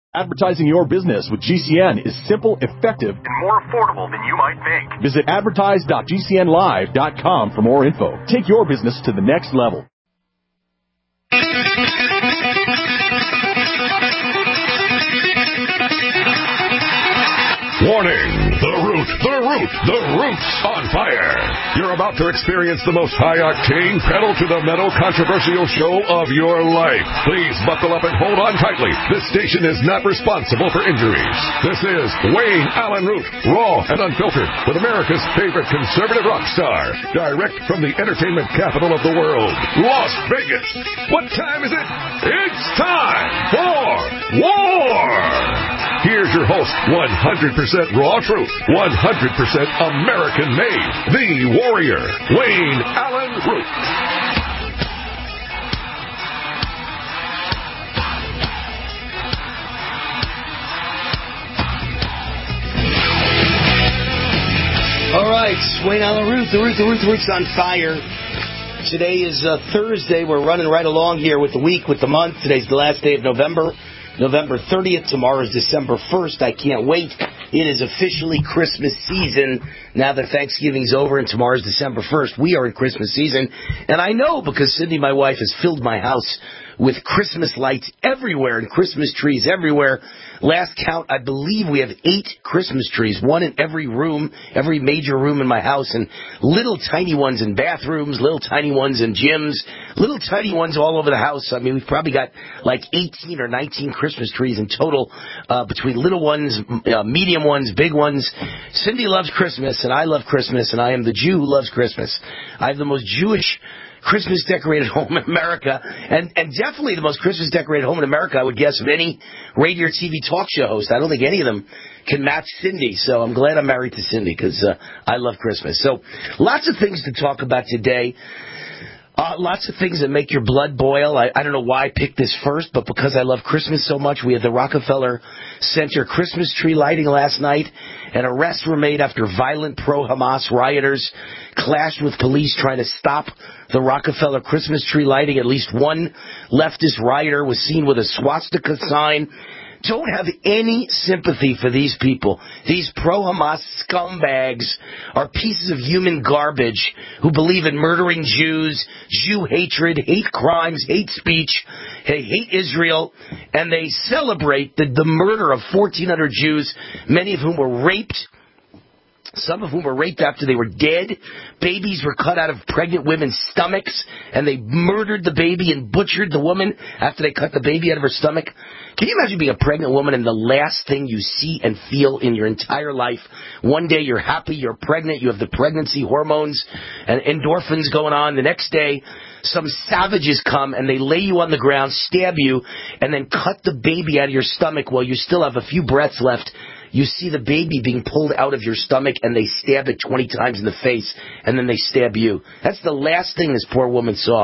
Advertising your business with GCN is simple, effective, and more affordable than you might think. Visit advertise.gcnlive.com for more info. Take your business to the next level. Warning! The root's on fire! You're about to experience the most high-octane, pedal-to-the-metal controversial show of your life. Please buckle up and hold on tightly. This station is not responsible for injuries. This is Wayne Allen Root, raw and unfiltered, with America's favorite conservative rock star, direct from the entertainment capital of the world, Las Vegas. What time is it? It's time for war! Here's your host, 100% raw truth, 100% American made, the warrior, Wayne Allen Root. All right, Wayne Allen Root, the root's on fire. Today is Thursday. We're running right along here with the week, with the month. Today's the last day of November 30th. Tomorrow is December 1st. I can't wait. It is officially Christmas season. Now that Thanksgiving's over and tomorrow's December 1st, we are in Christmas season. And I know because Cindy, my wife, has filled my house with Christmas lights everywhere and Christmas trees everywhere. Last count, I believe we have 8 Christmas trees, one in every room, every major room in my house, and little tiny ones in bathrooms, little tiny ones in gyms, little tiny ones all over the house. I mean, we've probably got like 18 or 19 Christmas trees in total, between little ones, medium ones, big ones. Cindy loves Christmas, and I love Christmas, and I am the Jew who loves Christmas. I have the most Jewish Christmas decorated home in America, and definitely the most Christmas decorated home in America, I would guess, of any radio or TV talk show host. I don't think any of them can match Cindy, so I'm glad I'm married to Cindy because I love Christmas. So lots of things to talk about today. Lots of things that make your blood boil. I don't know why I picked this first, but because I love Christmas so much, we had the Rockefeller Center Christmas tree lighting last night, and arrests were made after violent pro-Hamas rioters clashed with police trying to stop the Rockefeller Christmas tree lighting. At least one leftist rioter was seen with a swastika sign. Don't have any sympathy for these people. These pro-Hamas scumbags are pieces of human garbage who believe in murdering Jews, Jew hatred, hate crimes, hate speech, they hate Israel, and they celebrate the murder of 1,400 Jews, many of whom were raped. Some of whom were raped after they were dead. Babies were cut out of pregnant women's stomachs, and they murdered the baby and butchered the woman after they cut the baby out of her stomach. Can you imagine being a pregnant woman and the last thing you see and feel in your entire life? One day you're happy, you're pregnant, you have the pregnancy hormones and endorphins going on. The next day, some savages come and they lay you on the ground, stab you, and then cut the baby out of your stomach while you still have a few breaths left. You see the baby being pulled out of your stomach, and they stab it 20 times in the face, and then they stab you. That's the last thing this poor woman saw.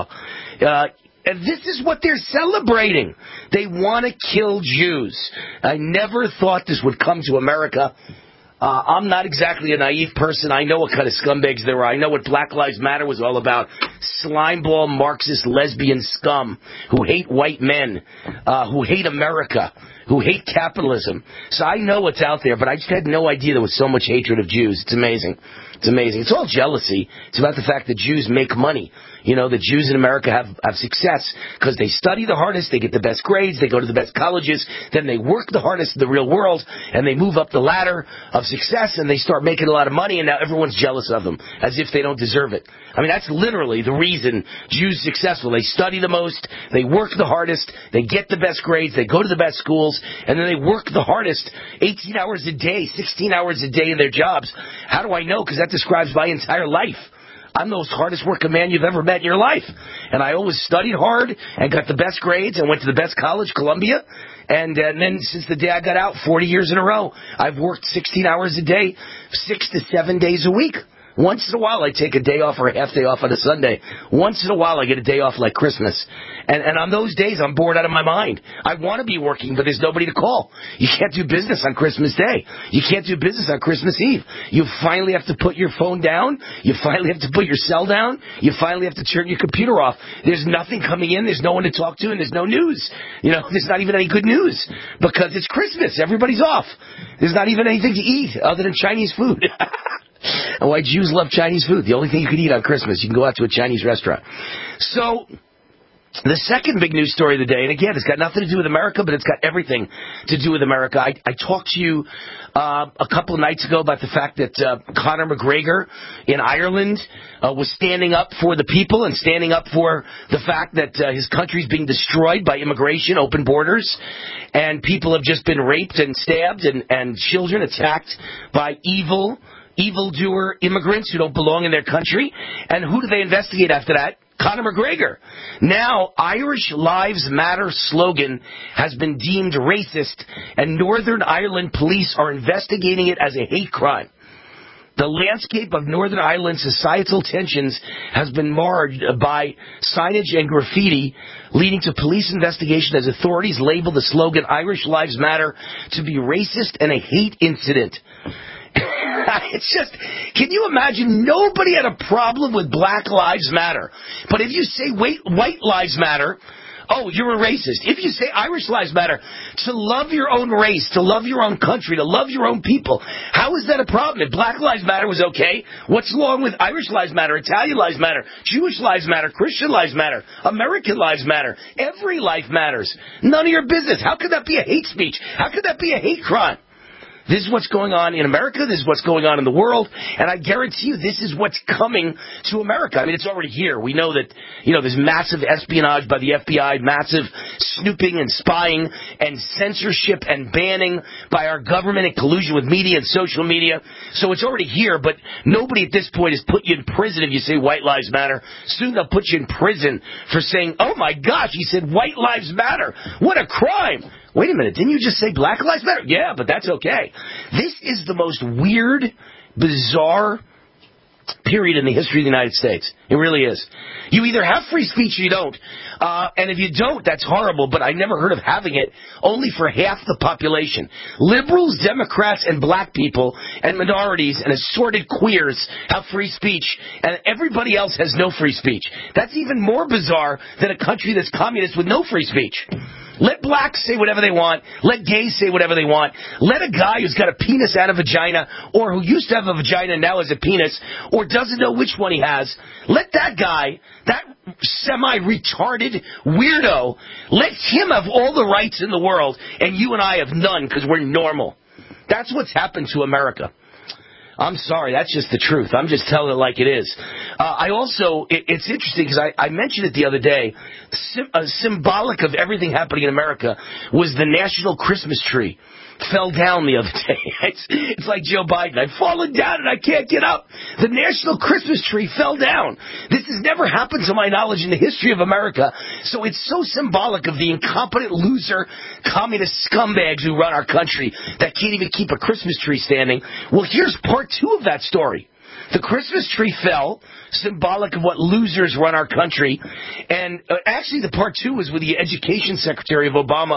And this is what they're celebrating. They want to kill Jews. I never thought this would come to America. I'm not exactly a naive person. I know what kind of scumbags there are. I know what Black Lives Matter was all about. Slimeball, Marxist, lesbian scum who hate white men, who hate America, who hate capitalism. So I know what's out there, but I just had no idea there was so much hatred of Jews. It's amazing. It's amazing. It's all jealousy. It's about the fact that Jews make money. You know, the Jews in America have success because they study the hardest, they get the best grades, they go to the best colleges, then they work the hardest in the real world, and they move up the ladder of success, and they start making a lot of money, and now everyone's jealous of them, as if they don't deserve it. I mean, that's literally the reason Jews are successful. They study the most, they work the hardest, they get the best grades, they go to the best schools, and then they work the hardest 18 hours a day, 16 hours a day in their jobs. How do I know? Because that describes my entire life. I'm the most hardest working man you've ever met in your life. And I always studied hard and got the best grades and went to the best college, Columbia. And then since the day I got out, 40 years in a row, I've worked 16 hours a day, 6 to 7 days a week. Once in a while, I take a day off or a half day off on a Sunday. Once in a while, I get a day off like Christmas. And on those days, I'm bored out of my mind. I want to be working, but there's nobody to call. You can't do business on Christmas Day. You can't do business on Christmas Eve. You finally have to put your phone down. You finally have to put your cell down. You finally have to turn your computer off. There's nothing coming in. There's no one to talk to, and there's no news. There's not even any good news because it's Christmas. Everybody's off. There's not even anything to eat other than Chinese food. And why Jews love Chinese food. The only thing you can eat on Christmas, you can go out to a Chinese restaurant. So, the second big news story of the day, and again, it's got nothing to do with America, but it's got everything to do with America. I talked to you a couple of nights ago about the fact that Conor McGregor in Ireland was standing up for the people and standing up for the fact that his country's being destroyed by immigration, open borders, and people have just been raped and stabbed and children attacked by evildoer immigrants who don't belong in their country. And who do they investigate after that? Conor McGregor. Now, Irish Lives Matter slogan has been deemed racist, and Northern Ireland police are investigating it as a hate crime. The landscape of Northern Ireland societal tensions has been marred by signage and graffiti, leading to police investigation as authorities label the slogan Irish Lives Matter to be racist and a hate incident. It's just, can you imagine? Nobody had a problem with Black Lives Matter. But if you say white lives matter, oh, you're a racist. If you say Irish Lives Matter, to love your own race, to love your own country, to love your own people, how is that a problem? If Black Lives Matter was okay, what's wrong with Irish Lives Matter, Italian Lives Matter, Jewish Lives Matter, Christian Lives Matter, American Lives Matter? Every life matters. None of your business. How could that be a hate speech? How could that be a hate crime? This is what's going on in America. This is what's going on in the world. And I guarantee you this is what's coming to America. I mean, it's already here. We know that, there's massive espionage by the FBI, massive snooping and spying and censorship and banning by our government in collusion with media and social media. So it's already here, but nobody at this point has put you in prison if you say white lives matter. Soon they'll put you in prison for saying, oh my gosh, he said white lives matter. What a crime. Wait a minute, didn't you just say Black Lives Matter? Yeah, but that's okay. This is the most weird, bizarre period in the history of the United States. It really is. You either have free speech or you don't. And if you don't, that's horrible, but I never heard of having it only for half the population. Liberals, Democrats, and black people, and minorities, and assorted queers have free speech, and everybody else has no free speech. That's even more bizarre than a country that's communist with no free speech. Let blacks say whatever they want. Let gays say whatever they want. Let a guy who's got a penis and a vagina, or who used to have a vagina and now has a penis, or doesn't know which one he has, let that guy, that semi-retarded weirdo, let him have all the rights in the world, and you and I have none because we're normal. That's what's happened to America. I'm sorry, that's just the truth. I'm just telling it like it is. It's interesting because I mentioned it the other day. Symbolic of everything happening in America was the national Christmas tree. Fell down the other day. It's like Joe Biden. I've fallen down and I can't get up. The national Christmas tree fell down. This has never happened to my knowledge in the history of America. So it's so symbolic of the incompetent loser communist scumbags who run our country that can't even keep a Christmas tree standing. Well, here's part 2 of that story. The Christmas tree fell, symbolic of what losers run our country. And actually, the part 2 was with the education secretary of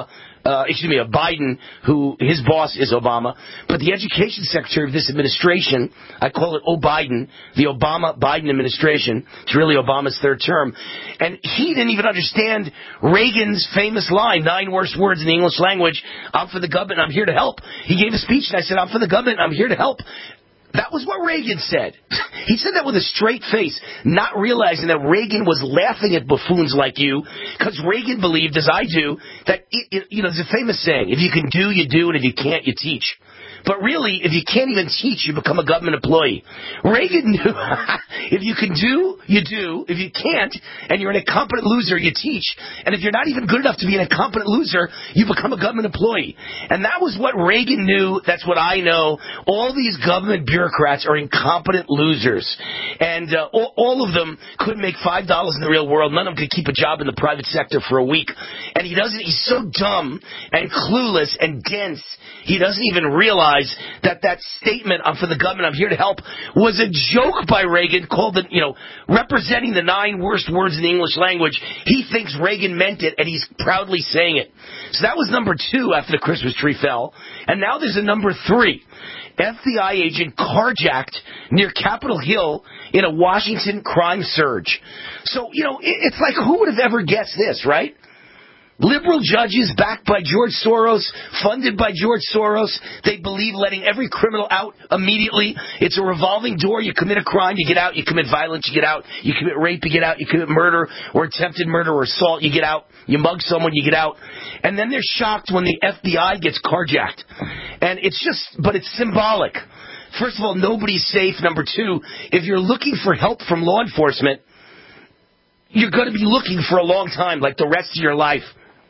Biden, who his boss is Obama. But the education secretary of this administration, I call it O'Biden, the Obama-Biden administration. It's really Obama's third term. And he didn't even understand Reagan's famous line, 9 worst words in the English language, I'm for the government, I'm here to help. He gave a speech and I said, I'm for the government, I'm here to help. That was what Reagan said. He said that with a straight face, not realizing that Reagan was laughing at buffoons like you, because Reagan believed, as I do, that, there's a famous saying, if you can do, you do, and if you can't, you teach. But really, if you can't even teach, you become a government employee. Reagan knew if you can do, you do. If you can't, and you're an incompetent loser, you teach. And if you're not even good enough to be an incompetent loser, you become a government employee. And that was what Reagan knew. That's what I know. All these government bureaucrats are incompetent losers. And all of them couldn't make $5 in the real world. None of them could keep a job in the private sector for a week. And he's so dumb and clueless and dense, he doesn't even realize that statement, "I'm for the government, I'm here to help," was a joke by Reagan, called representing the 9 worst words in the English language. He thinks Reagan meant it, and he's proudly saying it. So that was number 2 after the Christmas tree fell. And now there's a number 3. FBI agent carjacked near Capitol Hill in a Washington crime surge. So, it's like, who would have ever guessed this, right? Liberal judges backed by George Soros, funded by George Soros. They believe letting every criminal out immediately. It's a revolving door. You commit a crime, you get out. You commit violence, you get out. You commit rape, you get out. You commit murder or attempted murder or assault, you get out. You mug someone, you get out. And then they're shocked when the FBI gets carjacked. And but it's symbolic. First of all, nobody's safe. Number 2, if you're looking for help from law enforcement, you're going to be looking for a long time, like the rest of your life.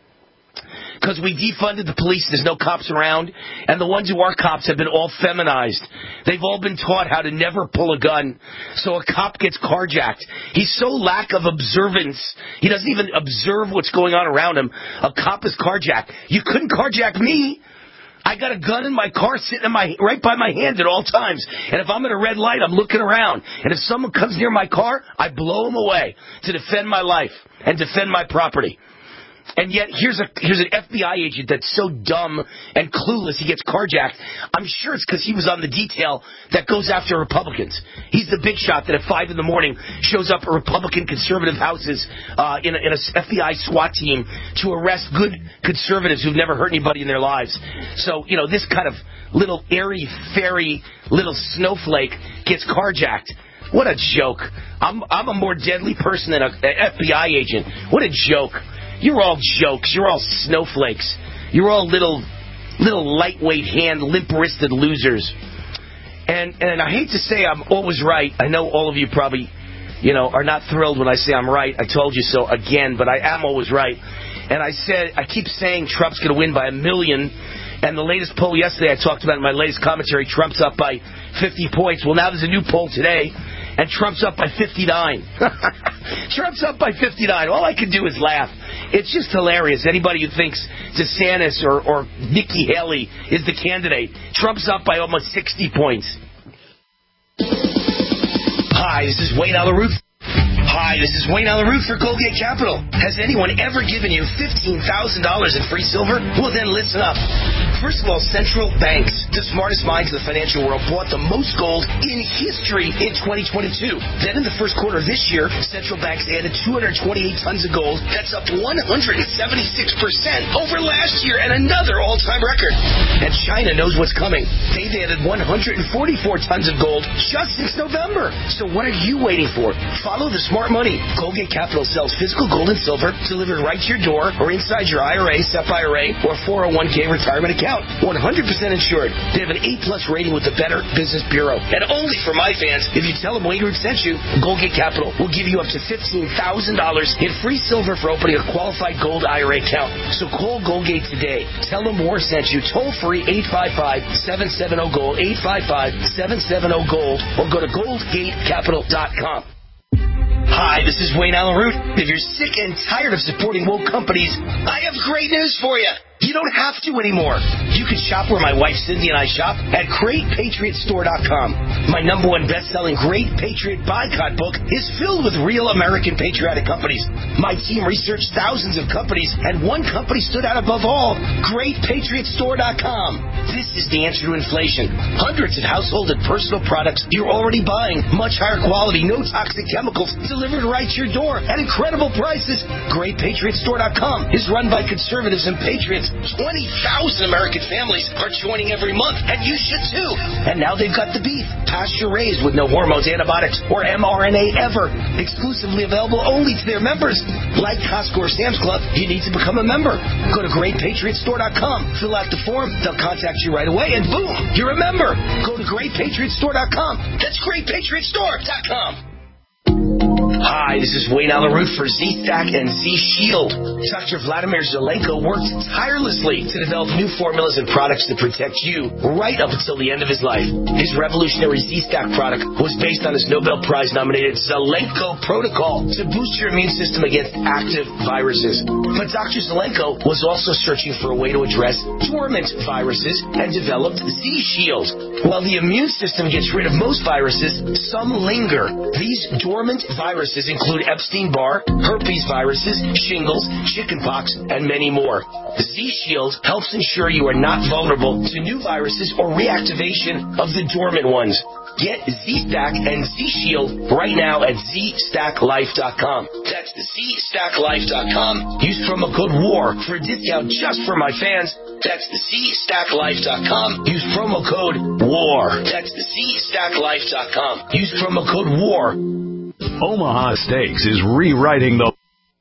Because we defunded the police, there's no cops around, and the ones who are cops have been all feminized. They've all been taught how to never pull a gun. So a cop gets carjacked. He's so lack of observance, he doesn't even observe what's going on around him. A cop is carjacked. You couldn't carjack me. I got a gun in my car sitting right by my hand at all times. And if I'm at a red light, I'm looking around. And if someone comes near my car, I blow them away to defend my life and defend my property. And yet, here's an FBI agent that's so dumb and clueless he gets carjacked. I'm sure it's because he was on the detail that goes after Republicans. He's the big shot that at 5 in the morning shows up at Republican conservative houses in a FBI SWAT team to arrest good conservatives who've never hurt anybody in their lives. So, this kind of little airy-fairy little snowflake gets carjacked. What a joke. I'm a more deadly person than an FBI agent. What a joke. You're all jokes. You're all snowflakes. You're all little lightweight hand, limp-wristed losers. And I hate to say I'm always right. I know all of you probably, are not thrilled when I say I'm right. I told you so again, but I am always right. And I keep saying Trump's going to win by 1 million. And the latest poll yesterday I talked about in my latest commentary, Trump's up by 50 points. Well, now there's a new poll today, and Trump's up by 59. Trump's up by 59. All I can do is laugh. It's just hilarious. Anybody who thinks DeSantis or Nikki Haley is the candidate, Trump's up by almost 60 points. Hi, this is Wayne Alaruth. Hi, this is Wayne Alaruth for Goldgate Capital. Has anyone ever given you $15,000 in free silver? Well, then listen up. First of all, central banks, the smartest minds in the financial world, bought the most gold in history in 2022. Then in the first quarter of this year, central banks added 228 tons of gold. That's up 176% over last year and another all-time record. And China knows what's coming. They've added 144 tons of gold just since November. So what are you waiting for? Follow the smart money. Goldgate Capital sells physical gold and silver delivered right to your door or inside your IRA, SEP IRA, or 401k retirement account. 100% insured. They have an A+ rating with the Better Business Bureau. And only for my fans, if you tell them Wayne Root sent you, Goldgate Capital will give you up to $15,000 in free silver for opening a qualified gold IRA account. So call Goldgate today. Tell them Moore sent you. Toll free 855-770-GOLD, 855-770-GOLD, or go to goldgatecapital.com. Hi, this is Wayne Alaruth. If you're sick and tired of supporting woke companies, I have great news for you. You don't have to anymore. You can shop where my wife Cindy and I shop at GreatPatriotStore.com. My #1 best-selling Great Patriot Boycott book is filled with real American patriotic companies. My team researched thousands of companies, and one company stood out above all, GreatPatriotStore.com. This is the answer to inflation. Hundreds of household and personal products you're already buying. Much higher quality, no toxic chemicals, delivered right to your door at incredible prices. GreatPatriotStore.com is run by conservatives and patriots. 20,000 American families are joining every month, and you should too. And now they've got the beef, pasture-raised with no hormones, antibiotics, or mRNA ever. Exclusively available only to their members. Like Costco or Sam's Club, you need to become a member. Go to GreatPatriotStore.com, fill out the form, they'll contact you right away, and boom, you're a member. Go to GreatPatriotStore.com. That's GreatPatriotStore.com. Hi, this is Wayne on the route for Z-Stack and Z-Shield. Dr. Vladimir Zelenko worked tirelessly to develop new formulas and products to protect you right up until the end of his life. His revolutionary Z-Stack product was based on his Nobel Prize-nominated Zelenko protocol to boost your immune system against active viruses. But Dr. Zelenko was also searching for a way to address dormant viruses and developed Z-Shield. While the immune system gets rid of most viruses, some linger. These dormant viruses include Epstein-Barr, herpes viruses, shingles, chickenpox, and many more. Z-Shield helps ensure you are not vulnerable to new viruses or reactivation of the dormant ones. Get Z-Stack and Z-Shield right now at ZStackLife.com. That's ZStackLife.com. Use promo code WAR for a discount just for my fans. That's ZStackLife.com. Use promo code WAR. That's ZStackLife.com. Use promo code WAR. Omaha Steaks is rewriting the...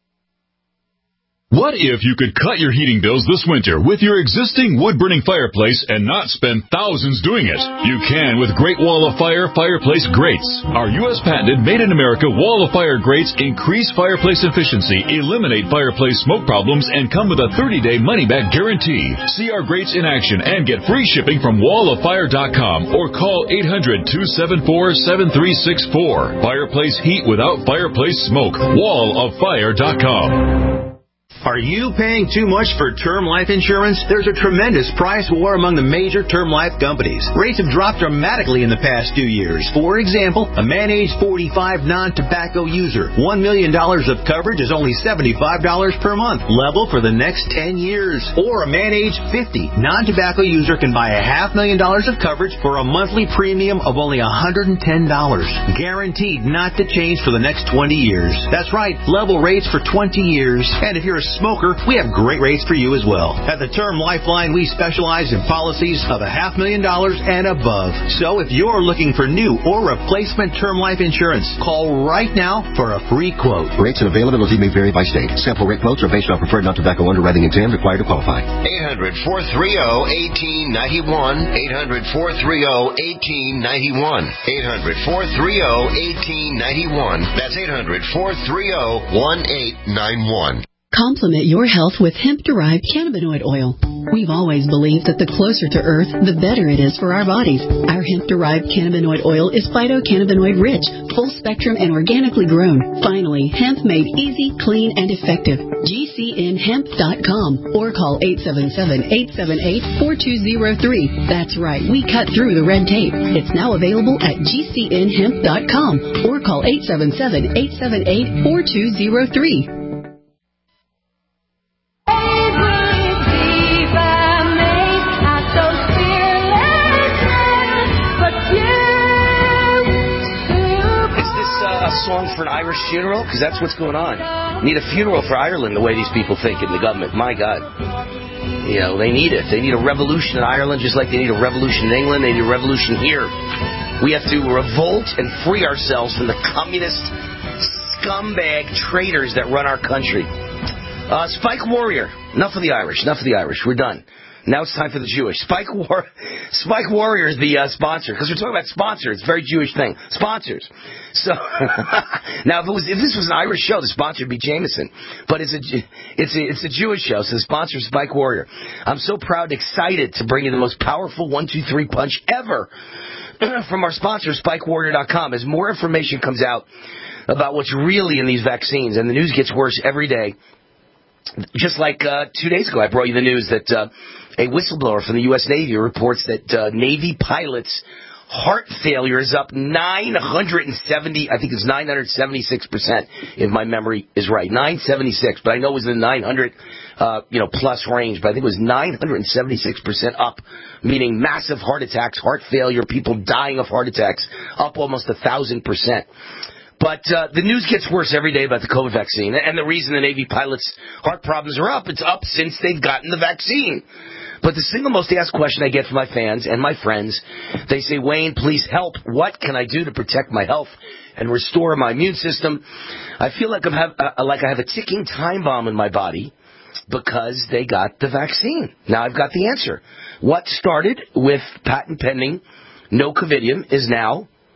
What if you could cut your heating bills this winter with your existing wood-burning fireplace and not spend thousands doing it? You can with Great Wall of Fire fireplace grates. Our U.S. patented made-in-America Wall of Fire grates increase fireplace efficiency, eliminate fireplace smoke problems, and come with a 30-day money-back guarantee. See our grates in action and get free shipping from walloffire.com or call 800-274-7364. Fireplace heat without fireplace smoke. walloffire.com. Are you paying too much for term life insurance? There's a tremendous price war among the major term life companies. Rates have dropped dramatically in the past 2 years. For example, a man age 45 non-tobacco user, $1 million of coverage is only $75 per month, level for the next 10 years. Or a man age 50 non-tobacco user can buy $500,000 of coverage for a monthly premium of only $110, guaranteed not to change for the next 20 years. That's right, level rates for 20 years. And if you're a smoker, we have great rates for you as well. At the Term Lifeline, we specialize in policies of $500,000 and above. So if you're looking for new or replacement term life insurance, call right now for a free quote. Rates and availability may vary by state. Sample rate quotes are based on preferred non-tobacco underwriting exam required to qualify. 800-430-1891. 800-430-1891. 800-430-1891. That's 800-430-1891. Complement your health with hemp-derived cannabinoid oil. We've always believed that the closer to Earth, the better it is for our bodies. Our hemp-derived cannabinoid oil is phytocannabinoid-rich, full-spectrum, and organically grown. Finally, hemp made easy, clean, and effective. GCNhemp.com or call 877-878-4203. That's right, we cut through the red tape. It's now available at GCNhemp.com or call 877-878-4203. Song for an Irish funeral? Because that's what's going on. Need a funeral for Ireland, the way these people think in the government. My God. You know, they need it. They need a revolution in Ireland just like they need a revolution in England. They need a revolution here. We have to revolt and free ourselves from the communist scumbag traitors that run our country. Spike Warrior. Enough of the Irish. Enough of the Irish. We're done. Now it's time for the Jewish. Spike Warrior is the sponsor, because we're talking about sponsors. It's a very Jewish thing. Sponsors. So now, if this was an Irish show, the sponsor would be Jameson. But it's a Jewish show, so the sponsor is Spike Warrior. I'm so proud and excited to bring you the most powerful 1-2-3 punch ever from our sponsor, SpikeWarrior.com. As more information comes out about what's really in these vaccines, and the news gets worse every day. Just like 2 days ago, I brought you the news that a whistleblower from the U.S. Navy reports that Navy pilots' heart failure is up 970, I think it's 976%, if my memory is right. 976, but I know it was in the 900 plus range, but I think it was 976% up, meaning massive heart attacks, heart failure, people dying of heart attacks, up almost 1,000%. But the news gets worse every day about the COVID vaccine. And the reason the Navy pilots' heart problems are up, it's up since they've gotten the vaccine. But the single most asked question I get from my fans and my friends, they say, Wayne, please help. What can I do to protect my health and restore my immune system? I feel like I have a ticking time bomb in my body because they got the vaccine. Now I've got the answer. What started with patent pending no covidium is now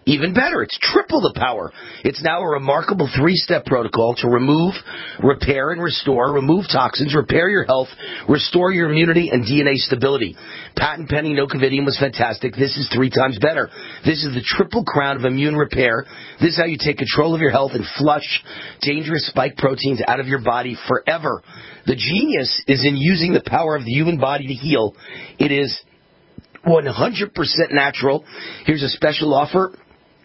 Even better, it's triple the power. It's now a remarkable 3-step protocol to remove, repair, and restore, remove toxins, repair your health, restore your immunity and DNA stability. Patent pending nocovidium was fantastic. This is 3 times better. This is the triple crown of immune repair. This is how you take control of your health and flush dangerous spike proteins out of your body forever. The genius is in using the power of the human body to heal. It is 100% natural. Here's a special offer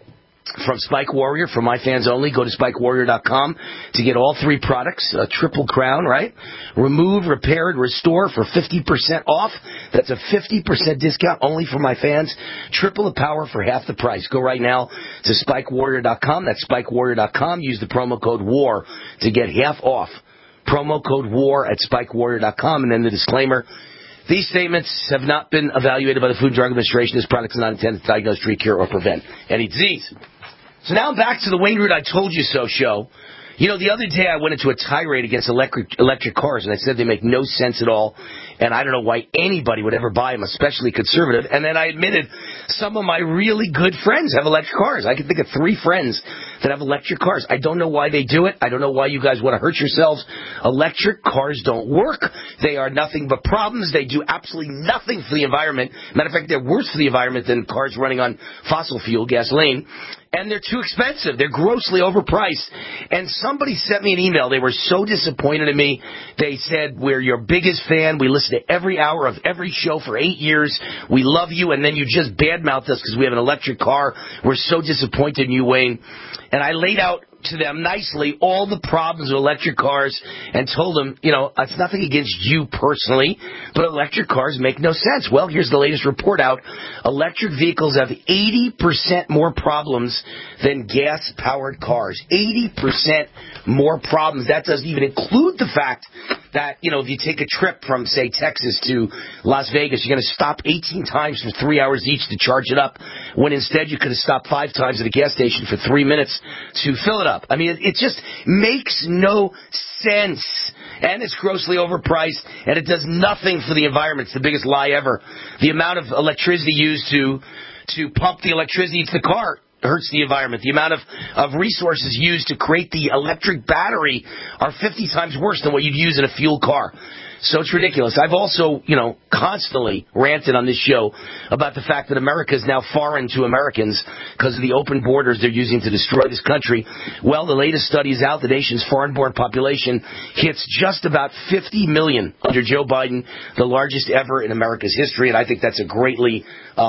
from Spike Warrior, for my fans only. Go to SpikeWarrior.com to get all 3 products, a triple crown, right? Remove, repair, and restore for 50% off. That's a 50% discount only for my fans. Triple the power for half the price. Go right now to SpikeWarrior.com. That's SpikeWarrior.com. Use the promo code WAR to get half off. Promo code WAR at SpikeWarrior.com. And then the disclaimer: these statements have not been evaluated by the Food and Drug Administration. This product is not intended to diagnose, treat, cure, or prevent any disease. So now I'm back to the Wayne Root I Told You So show. You know, the other day I went into a tirade against electric cars, and I said they make no sense at all, and I don't know why anybody would ever buy them, especially conservative. And then I admitted some of my really good friends have electric cars. I can think of 3 friends that have electric cars. I don't know why they do it. I don't know why you guys want to hurt yourselves. Electric cars don't work. They are nothing but problems. They do absolutely nothing for the environment. Matter of fact, they're worse for the environment than cars running on fossil fuel, gasoline. And they're too expensive. They're grossly overpriced. And somebody sent me an email. They were so disappointed in me. They said, we're your biggest fan. We listen to every hour of every show for 8 years. We love you. And then you just badmouthed us because we have an electric car. We're so disappointed in you, Wayne. And I laid out to them nicely all the problems with electric cars and told them, you know, it's nothing against you personally, but electric cars make no sense. Well, here's the latest report out. Electric vehicles have 80% more problems than gas-powered cars. 80% more problems. That doesn't even include the fact that, you know, if you take a trip from, say, Texas to Las Vegas, you're going to stop 18 times for 3 hours each to charge it up, when instead you could have stopped 5 times at a gas station for 3 minutes to fill it up. I mean, it just makes no sense. And it's grossly overpriced, and it does nothing for the environment. It's the biggest lie ever. The amount of electricity used to pump the electricity to the car hurts the environment. The amount of resources used to create the electric battery are 50 times worse than what you'd use in a fuel car. So it's ridiculous. I've also, you know, constantly ranted on this show about the fact that America is now foreign to Americans because of the open borders they're using to destroy this country. Well, the latest study is out. The nation's foreign-born population hits just about 50 million under Joe Biden, the largest ever in America's history, and I think that's a greatly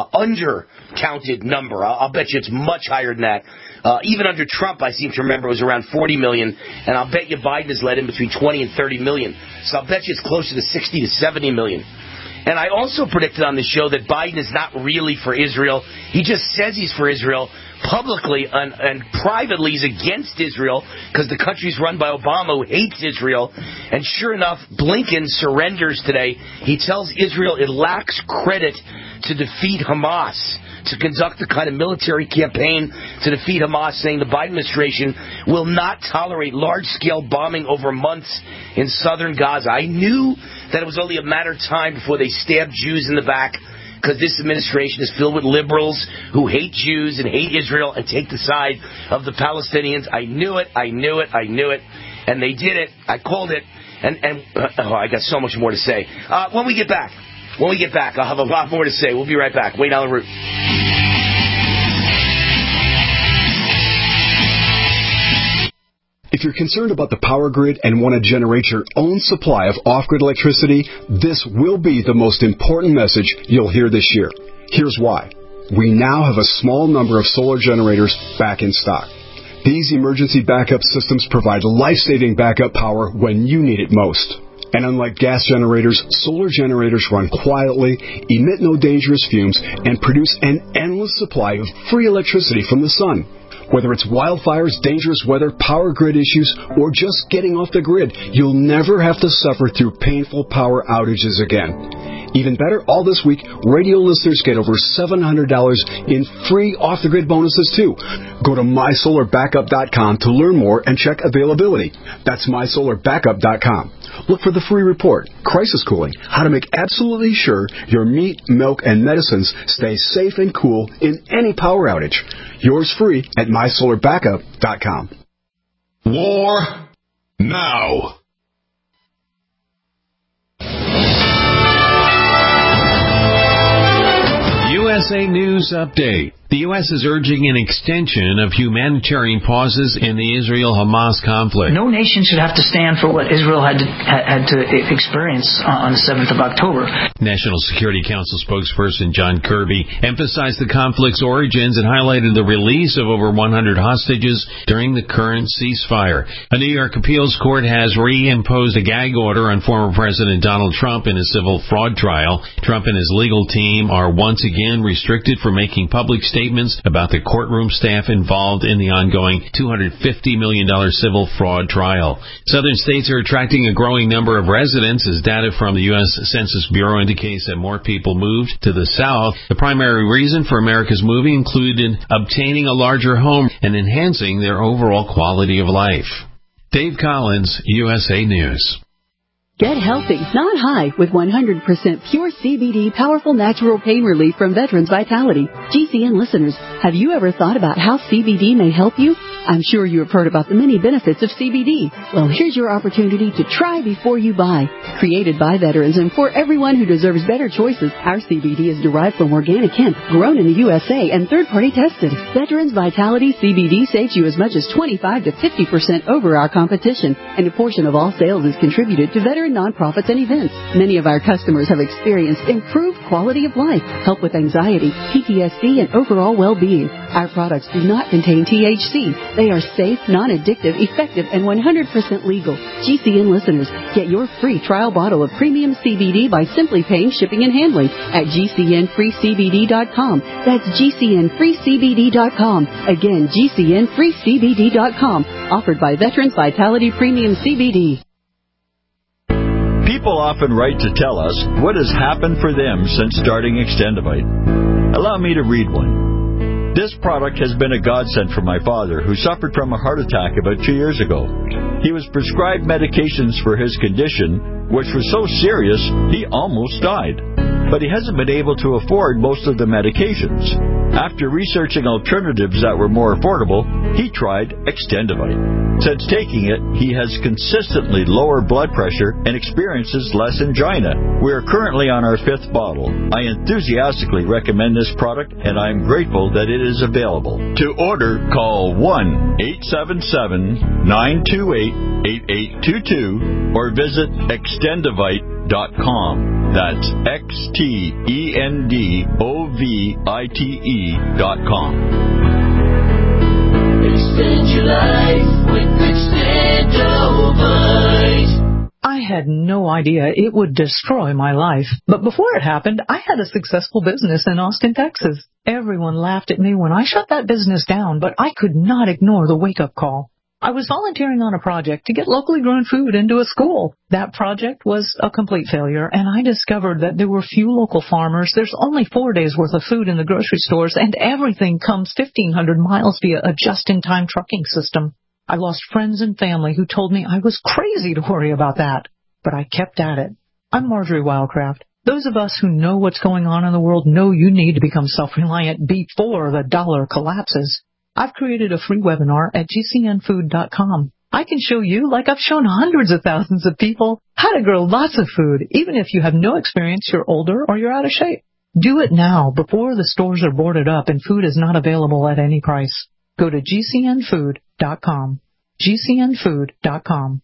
undercounted number. I'll bet you it's much higher than that. Even under Trump, I seem to remember it was around 40 million, and I'll bet you Biden has let in between 20 and 30 million. So I'll bet you it's closer to 60 to 70 million. And I also predicted on the show that Biden is not really for Israel. He just says he's for Israel. Publicly and privately he's against Israel because the country's run by Obama, who hates Israel. And sure enough, Blinken surrenders today. He tells Israel it lacks credit to defeat Hamas, to conduct the kind of military campaign to defeat Hamas, saying the Biden administration will not tolerate large-scale bombing over months in southern Gaza. I knew that it was only a matter of time before they stabbed Jews in the back, because this administration is filled with liberals who hate Jews and hate Israel and take the side of the Palestinians. I knew it. And they did it. I called it. And I got so much more to say. When we get back, I'll have a lot more to say. We'll be right back. Wayne Allyn Root. If you're concerned about the power grid and want to generate your own supply of off-grid electricity, this will be the most important message you'll hear this year. Here's why. We now have a small number of solar generators back in stock. These emergency backup systems provide life-saving backup power when you need it most. And unlike gas generators, solar generators run quietly, emit no dangerous fumes, and produce an endless supply of free electricity from the sun. Whether it's wildfires, dangerous weather, power grid issues, or just getting off the grid, you'll never have to suffer through painful power outages again. Even better, all this week, radio listeners get over $700 in free off-the-grid bonuses, too. Go to MySolarBackup.com to learn more and check availability. That's MySolarBackup.com. look for the free report, Crisis Cooling, how to make absolutely sure your meat, milk, and medicines stay safe and cool in any power outage. Yours free at mysolarbackup.com. War now. USA News Update. The U.S. is urging an extension of humanitarian pauses in the Israel-Hamas conflict. No nation should have to stand for what Israel had to experience on the 7th of October. National Security Council spokesperson John Kirby emphasized the conflict's origins and highlighted the release of over 100 hostages during the current ceasefire. A New York appeals court has reimposed a gag order on former President Donald Trump in a civil fraud trial. Trump and his legal team are once again restricted from making public statements about the courtroom staff involved in the ongoing $250 million civil fraud trial. Southern states are attracting a growing number of residents as data from the U.S. Census Bureau indicates that more people moved to the South. The primary reason for America's moving included obtaining a larger home and enhancing their overall quality of life. Dave Collins, USA News. Get healthy, not high, with 100% pure CBD powerful natural pain relief from Veterans Vitality. GCN listeners, have you ever thought about how CBD may help you? I'm sure you have heard about the many benefits of CBD. Well, here's your opportunity to try before you buy. Created by veterans and for everyone who deserves better choices, our CBD is derived from organic hemp, grown in the USA and third-party tested. Veterans Vitality CBD saves you as much as 25 to 50% over our competition, and a portion of all sales is contributed to veteran nonprofits and events. Many of our customers have experienced improved quality of life, help with anxiety, PTSD, and overall well-being. Our products do not contain THC. They are safe, non-addictive, effective, and 100% legal. GCN listeners, get your free trial bottle of premium CBD by simply paying shipping and handling at GCNFreeCBD.com. That's GCNFreeCBD.com. Again, GCNFreeCBD.com. Offered by Veterans Vitality Premium CBD. People often write to tell us what has happened for them since starting Extendivite. Allow me to read one. This product has been a godsend for my father, who suffered from a heart attack about 2 years ago. He was prescribed medications for his condition, which was so serious he almost died. But he hasn't been able to afford most of the medications. After researching alternatives that were more affordable, he tried Extendivite. Since taking it, he has consistently lower blood pressure and experiences less angina. We are currently on our 5th bottle. I enthusiastically recommend this product, and I am grateful that it is available. To order, call 1-877-928-8822 or visit Extendivite.com. That's XTENDOVITE.com. Extend your life with Extendovite. I had no idea it would destroy my life. But before it happened, I had a successful business in Austin, Texas. Everyone laughed at me when I shut that business down, but I could not ignore the wake-up call. I was volunteering on a project to get locally grown food into a school. That project was a complete failure, and I discovered that there were few local farmers. There's only 4 days' worth of food in the grocery stores, and everything comes 1,500 miles via a just-in-time trucking system. I lost friends and family who told me I was crazy to worry about that, but I kept at it. I'm Marjorie Wildcraft. Those of us who know what's going on in the world know you need to become self-reliant before the dollar collapses. I've created a free webinar at GCNfood.com. I can show you, like I've shown hundreds of thousands of people, how to grow lots of food, even if you have no experience, you're older, or you're out of shape. Do it now, before the stores are boarded up and food is not available at any price. Go to GCNfood.com. GCNfood.com.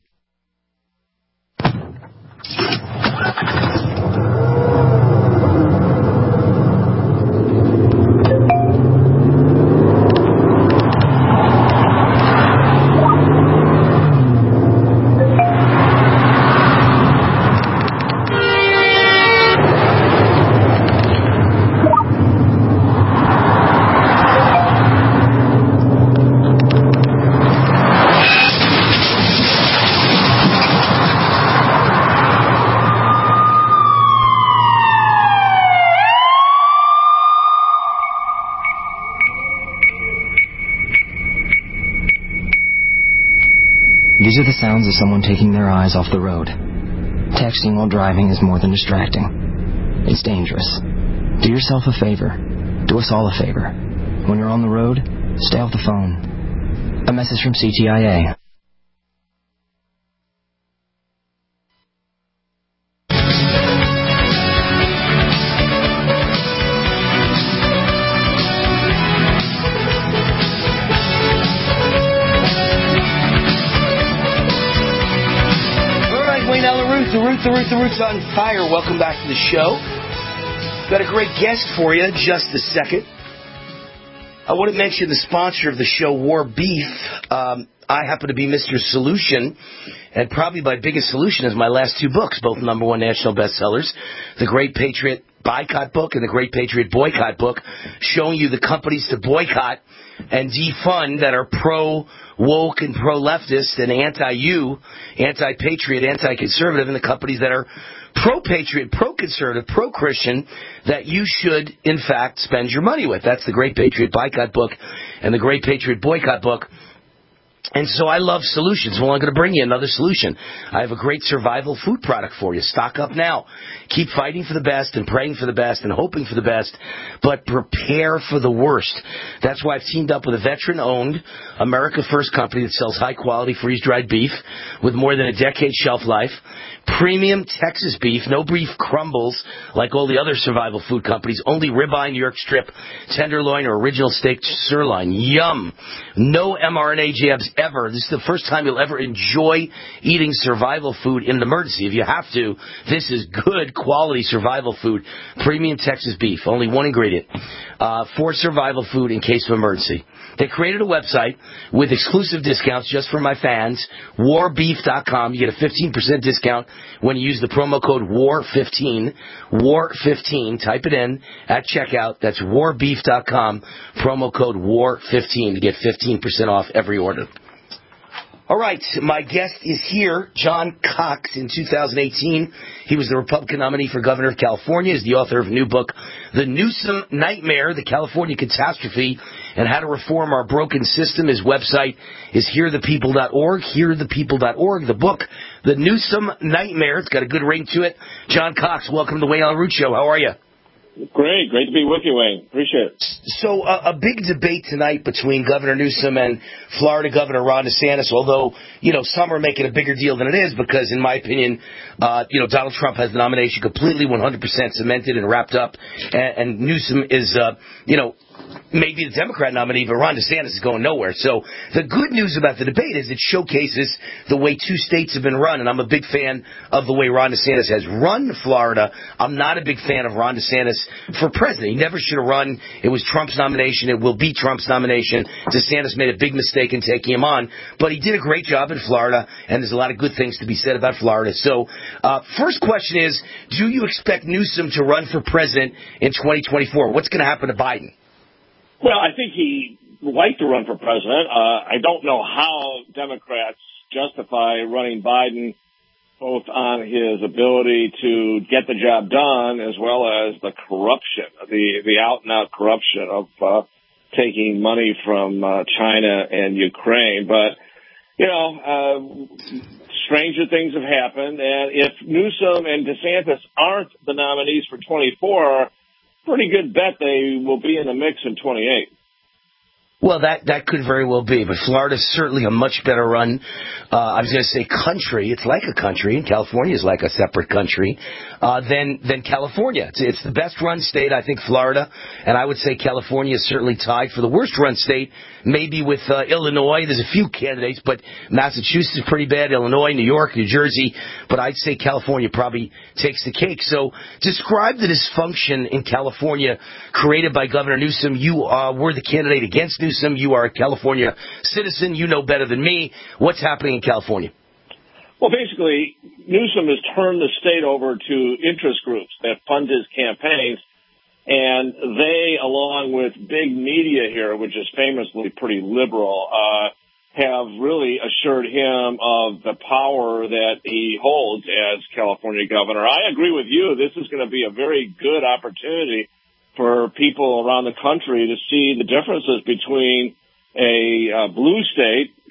These are the sounds of someone taking their eyes off the road. texting while driving is more than distracting. It's dangerous. Do yourself a favor. Do us all a favor. When you're on the road, stay off the phone. A message from CTIA. The Root's on fire. Welcome back to the show. Got a great guest for you. Just a second. I want to mention the sponsor of the show, War Beef. I happen to be Mr. Solution, and probably my biggest solution is my last two books, both #1 national bestsellers, The Great Patriot Boycott book and The Great Patriot Boycott book, showing you the companies to boycott and defund that are pro-woke and pro-leftist and anti-you, anti-patriot, anti-conservative, and the companies that are pro-patriot, pro-conservative, pro-Christian that you should, in fact, spend your money with. That's The Great Patriot Boycott book and The Great Patriot Boycott book. And so I love solutions. Well, I'm going to bring you another solution. I have a great survival food product for you. Stock up now. Keep fighting for the best and praying for the best and hoping for the best, but prepare for the worst. That's why I've teamed up with a veteran-owned, America First company that sells high-quality freeze-dried beef with more than a decade shelf life. Premium Texas beef. No beef crumbles like all the other survival food companies. Only ribeye, New York strip, tenderloin, or original steak sirloin. Yum. No mRNA jabs ever. This is the first time you'll ever enjoy eating survival food in an emergency. If you have to, this is good quality survival food. Premium Texas beef. Only one ingredient for survival food in case of emergency. They created a website with exclusive discounts just for my fans, warbeef.com. You get a 15% discount when you use the promo code WAR15. WAR15. Type it in at checkout. That's warbeef.com. Promo code WAR15 to get 15% off every order. All right, my guest is here, John Cox. In 2018, he was the Republican nominee for governor of California. He's the author of a new book, The Newsom Nightmare, The California Catastrophe, and How to Reform Our Broken System. His website is hearthepeople.org, hearthepeople.org. The book, The Newsom Nightmare, it's got a good ring to it. John Cox, welcome to the Wayne Allyn Root Show. How are you? Great to be with you, Wayne. Appreciate it. So a big debate tonight between Governor Newsom and Florida Governor Ron DeSantis, although, some are making a bigger deal than it is because, in my opinion, Donald Trump has the nomination completely 100% cemented and wrapped up, and Newsom is, maybe the Democrat nominee, but Ron DeSantis is going nowhere. So the good news about the debate is it showcases the way two states have been run, and I'm a big fan of the way Ron DeSantis has run Florida. I'm not a big fan of Ron DeSantis for president. He never should have run. It was Trump's nomination. It will be Trump's nomination. DeSantis made a big mistake in taking him on, but he did a great job in Florida, and there's a lot of good things to be said about Florida. So first question is, do you expect Newsom to run for president in 2024? What's going to happen to Biden? Well, I think he'd like to run for president. I don't know how Democrats justify running Biden, both on his ability to get the job done as well as the corruption, the out-and-out corruption of taking money from China and Ukraine. But, stranger things have happened. And if Newsom and DeSantis aren't the nominees for 24, pretty good bet they will be in the mix in 28. Well, that could very well be, but Florida's certainly a much better run. I was going to say country. It's like a country, and California is like a separate country than California. It's the best run state, I think, Florida, and I would say California is certainly tied for the worst run state, maybe with Illinois. There's a few candidates, but Massachusetts is pretty bad. Illinois, New York, New Jersey, but I'd say California probably takes the cake. So describe the dysfunction in California created by Governor Newsom. You were the candidate against Newsom. You are a California citizen. You know better than me. What's happening in California? Well, basically, Newsom has turned the state over to interest groups that fund his campaigns, and they, along with big media here, which is famously pretty liberal, have really assured him of the power that he holds as California governor. I agree with you. This is going to be a very good opportunity for people around the country to see the differences between a blue state,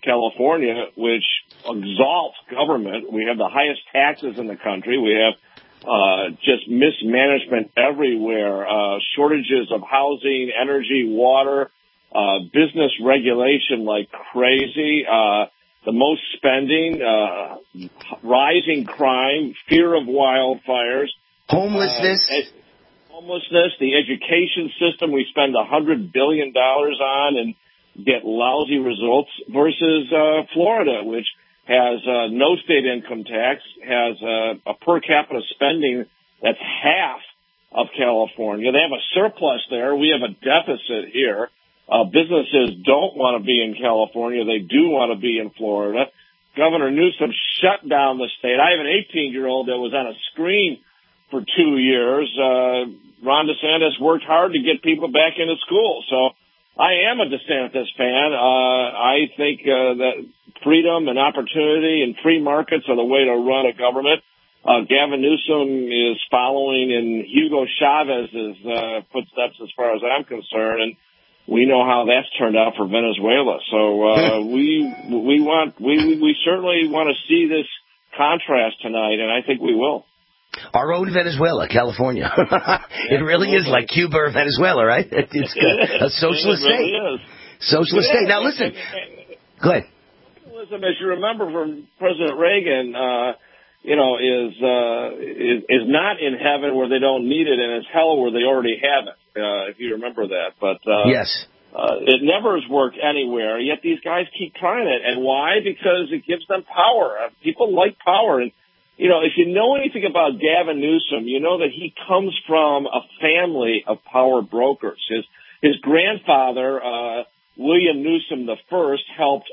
California, which exalts government. We have the highest taxes in the country. We have just mismanagement everywhere, shortages of housing, energy, water, business regulation like crazy, the most spending, rising crime, fear of wildfires. Homelessness. The education system we spend $100 billion on and get lousy results versus Florida, which has no state income tax, has a per capita spending that's half of California. They have a surplus there. We have a deficit here. Businesses don't want to be in California. They do want to be in Florida. Governor Newsom shut down the state. I have an 18-year-old that was on a screen for 2 years. Ron DeSantis worked hard to get people back into school. So I am a DeSantis fan. I think that freedom and opportunity and free markets are the way to run a government. Gavin Newsom is following in Hugo Chavez's footsteps as far as I'm concerned, and we know how that's turned out for Venezuela. So we certainly want to see this contrast tonight, and I think we will. Our own Venezuela, California. It really is like Cuba or Venezuela, right? It's a socialist state. Really is. Socialist state. Now listen. Go ahead. Socialism, as you remember from President Reagan, is not in heaven where they don't need it, and it's hell where they already have it. If you remember that, but yes, it never has worked anywhere. Yet these guys keep trying it, and why? Because it gives them power. People like power, and if you know anything about Gavin Newsom, you know that he comes from a family of power brokers. His grandfather, William Newsom I, helped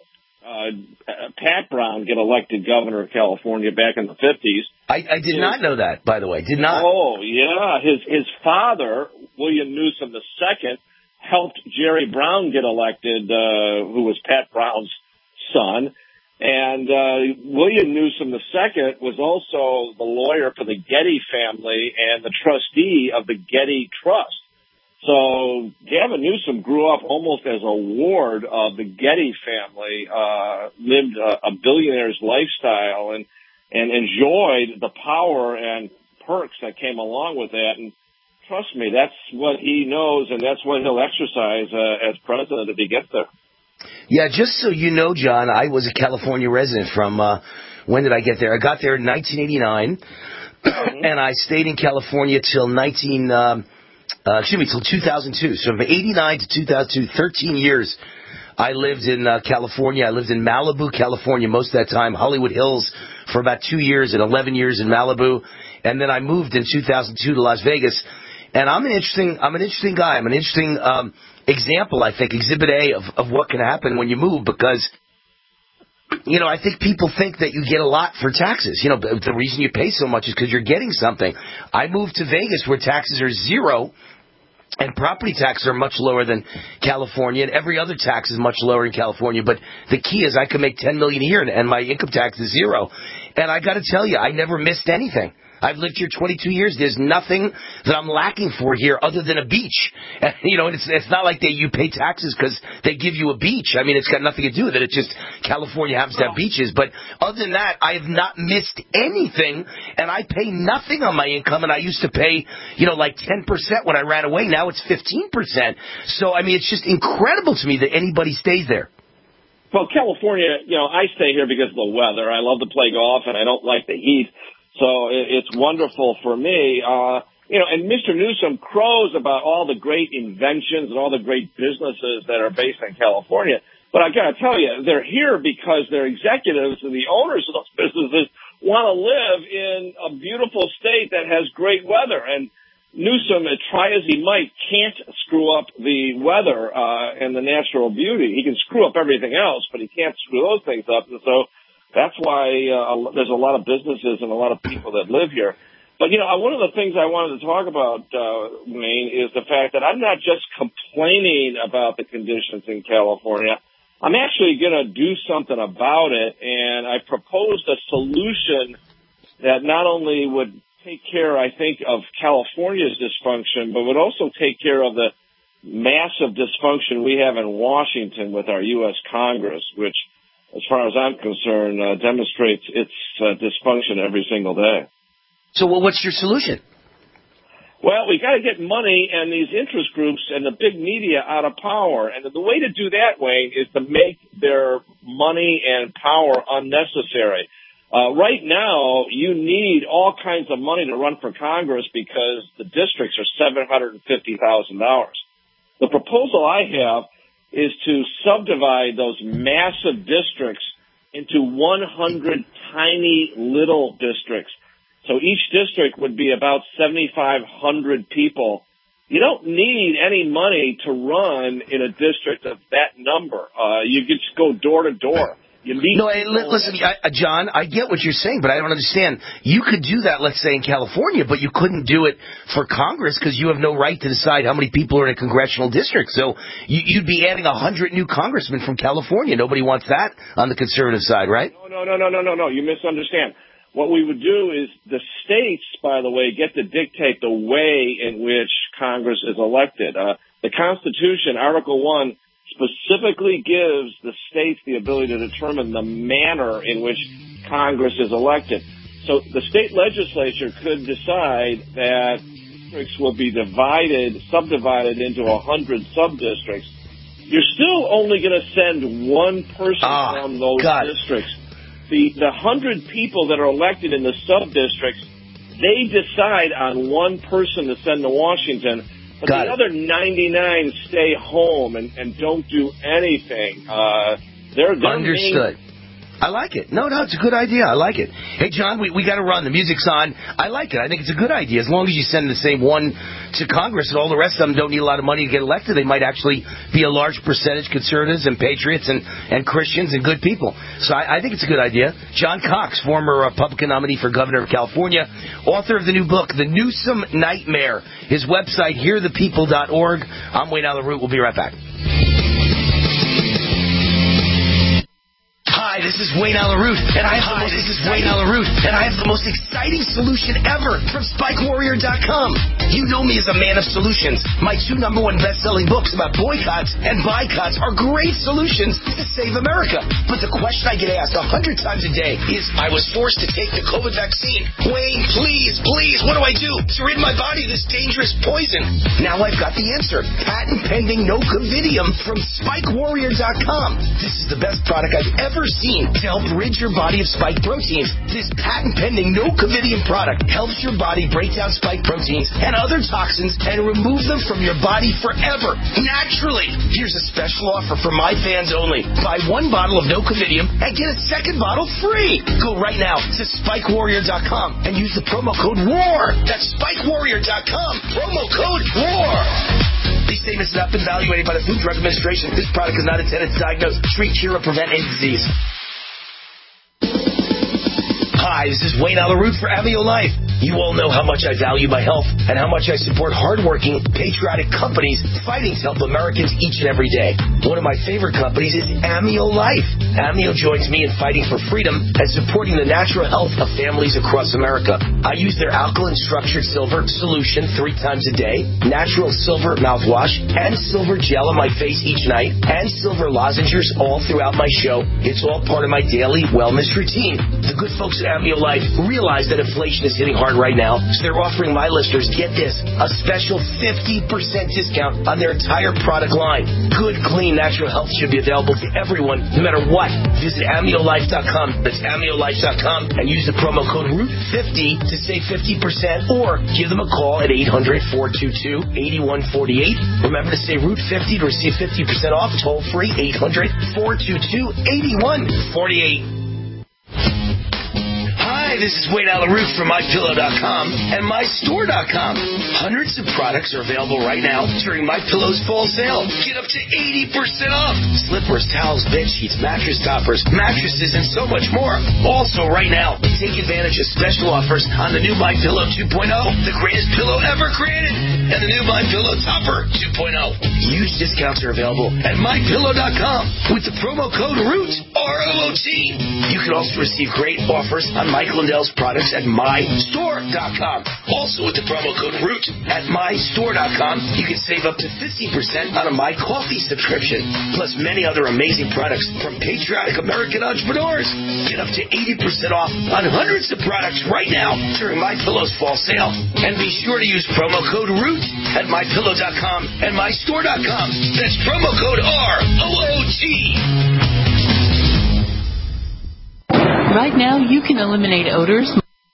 Pat Brown get elected governor of California back in the 50s. I did not know that, by the way. Did not. Oh, yeah. His father, William Newsom II, helped Jerry Brown get elected, who was Pat Brown's son. And William Newsom II was also the lawyer for the Getty family and the trustee of the Getty Trust. So Gavin Newsom grew up almost as a ward of the Getty family, lived a billionaire's lifestyle, and enjoyed the power and perks that came along with that. And trust me, that's what he knows, and that's what he'll exercise as president if he gets there. Yeah, just so you know, John, I was a California resident from, when did I get there? I got there in 1989, and I stayed in California till 2002. So from 89 to 2002, 13 years, I lived in California. I lived in Malibu, California most of that time, Hollywood Hills for about 2 years and 11 years in Malibu. And then I moved in 2002 to Las Vegas. And I'm an interesting guy. I'm an interesting example, I think, Exhibit A of what can happen when you move, because, I think people think that you get a lot for taxes. The reason you pay so much is because you're getting something. I moved to Vegas where taxes are zero, and property taxes are much lower than California, and every other tax is much lower in California. But the key is I can make $10 million a year, and my income tax is zero. And I got to tell you, I never missed anything. I've lived here 22 years. There's nothing that I'm lacking for here other than a beach. And, it's not like you pay taxes because they give you a beach. I mean, it's got nothing to do with it. It's just California happens to have beaches. But other than that, I have not missed anything, and I pay nothing on my income. And I used to pay, like 10% when I ran away. Now it's 15%. So, I mean, it's just incredible to me that anybody stays there. Well, California, I stay here because of the weather. I love to play golf, and I don't like the heat. So it's wonderful for me. And Mr. Newsom crows about all the great inventions and all the great businesses that are based in California. But I got to tell you, they're here because their executives and the owners of those businesses want to live in a beautiful state that has great weather. And Newsom, try as he might, can't screw up the weather and the natural beauty. He can screw up everything else, but he can't screw those things up. And so that's why there's a lot of businesses and a lot of people that live here. But, one of the things I wanted to talk about, Wayne, is the fact that I'm not just complaining about the conditions in California. I'm actually going to do something about it, and I proposed a solution that not only would take care, I think, of California's dysfunction, but would also take care of the massive dysfunction we have in Washington with our U.S. Congress, which as far as I'm concerned, demonstrates its dysfunction every single day. So what's your solution? Well, we got to get money and these interest groups and the big media out of power. And the way to do that, Wayne, is to make their money and power unnecessary. Right now, you need all kinds of money to run for Congress because the districts are $750,000. The proposal I have is to subdivide those massive districts into 100 tiny little districts. So each district would be about 7,500 people. You don't need any money to run in a district of that number. You could just go door to door. Listen, John, I get what you're saying, but I don't understand. You could do that, let's say, in California, but you couldn't do it for Congress because you have no right to decide how many people are in a congressional district. So you'd be adding 100 new congressmen from California. Nobody wants that on the conservative side, right? No. You misunderstand. What we would do is the states, by the way, get to dictate the way in which Congress is elected. The Constitution, Article 1, specifically gives the states the ability to determine the manner in which Congress is elected. So the state legislature could decide that districts will be subdivided into 100 sub-districts. You're still only going to send one person from those districts. The 100 people that are elected in the sub-districts, they decide on one person to send to Washington. But the other 99 stay home and don't do anything. They're understood. I like it. No, it's a good idea. I like it. Hey, John, we got to run. The music's on. I like it. I think it's a good idea. As long as you send the same one to Congress and all the rest of them don't need a lot of money to get elected, they might actually be a large percentage conservatives and patriots and Christians and good people. So I think it's a good idea. John Cox, former Republican nominee for governor of California, author of the new book, The Newsom Nightmare. His website, hearthepeople.org. I'm Wayne Allyn Root. We'll be right back. Hi, this is Wayne Allyn Root, and I have the most exciting solution ever from SpikeWarrior.com. You know me as a man of solutions. My 2 #1 best-selling books about boycotts and boycotts are great solutions to save America. But the question I get asked 100 times a day is, I was forced to take the COVID vaccine. Wayne, please, what do I do to rid my body of this dangerous poison? Now I've got the answer. Patent-pending Nocovidium from SpikeWarrior.com. This is the best product I've ever seen to help rid your body of spike proteins. This patent-pending Nocovidium product helps your body break down spike proteins and other toxins and remove them from your body forever, naturally. Here's a special offer for my fans only. Buy 1 bottle of Nocovidium and get a 2nd bottle free. Go right now to SpikeWarrior.com and use the promo code WAR. That's SpikeWarrior.com. Promo code WAR. These statements have not been evaluated by the Food and Drug Administration. This product is not intended to diagnose, treat, cure, or prevent any disease. Hi, this is Wayne Allyn Root for Amio Life. You all know how much I value my health and how much I support hardworking, patriotic companies fighting to help Americans each and every day. One of my favorite companies is Amio Life. Amio joins me in fighting for freedom and supporting the natural health of families across America. I use their alkaline structured silver solution 3 times a day, natural silver mouthwash, and silver gel on my face each night, and silver lozenges all throughout my show. It's all part of my daily wellness routine. The good folks at Amio Life realize that inflation is hitting hard right now, so they're offering my listeners, get this, a special 50% discount on their entire product line. Good, clean, natural health should be available to everyone, no matter what. Visit AmioLife.com. That's AmioLife.com and use the promo code ROOT50 to save 50%, or give them a call at 800-422-8148. Remember to say ROOT50 to receive 50% off. Toll free, 800-422-8148. Hi, this is Wayne Allyn Root from MyPillow.com and MyStore.com. Hundreds of products are available right now during MyPillow's fall sale. Get up to 80% off. Slippers, towels, bed sheets, mattress toppers, mattresses, and so much more. Also, right now, take advantage of special offers on the new MyPillow 2.0, the greatest pillow ever created, and the new MyPillow Topper 2.0. Huge discounts are available at MyPillow.com with the promo code ROOT, R-O-O-T. You can also receive great offers on Michael and Bloomingdale's products at mystore.com. Also with the promo code ROOT at mystore.com, you can save up to 50% on a My Coffee subscription, plus many other amazing products from patriotic American entrepreneurs. Get up to 80% off on hundreds of products right now during MyPillow's fall sale. And be sure to use promo code ROOT at mypillow.com and mystore.com. That's promo code ROOT. Right now, you can eliminate odors.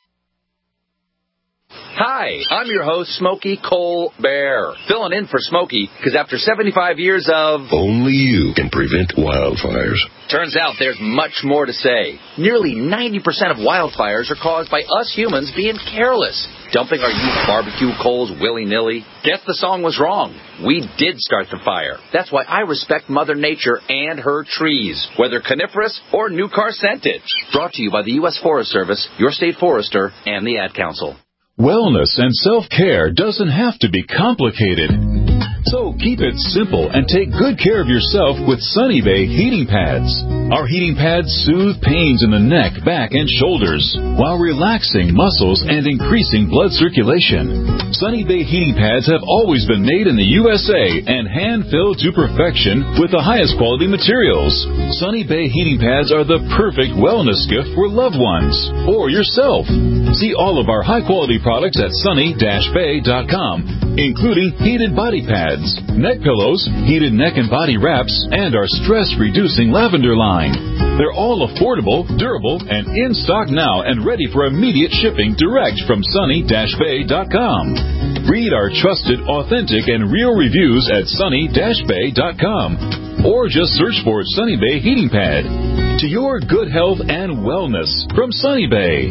Hi, I'm your host, Smokey Colbert, filling in for Smokey because after 75 years of... Only you can prevent wildfires. Turns out there's much more to say. Nearly 90% of wildfires are caused by us humans being careless, dumping our used barbecue coals willy-nilly. Guess the song was wrong. We did start the fire. That's why I respect Mother Nature and her trees, whether coniferous or new car scented. Brought to you by the U.S. Forest Service, your state forester, and the Ad Council. Wellness and self-care doesn't have to be complicated. So keep it simple and take good care of yourself with Sunny Bay heating pads. Our heating pads soothe pains in the neck, back, and shoulders while relaxing muscles and increasing blood circulation. Sunny Bay heating pads have always been made in the USA and hand-filled to perfection with the highest quality materials. Sunny Bay heating pads are the perfect wellness gift for loved ones or yourself. See all of our high-quality products at sunny-bay.com, including heated body pads, neck pillows, heated neck and body wraps, and our stress-reducing lavender line. They're all affordable, durable, and in stock now and ready for immediate shipping direct from sunny-bay.com. Read our trusted, authentic, and real reviews at sunny-bay.com. Or just search for Sunny Bay Heating Pad. To your good health and wellness from Sunny Bay.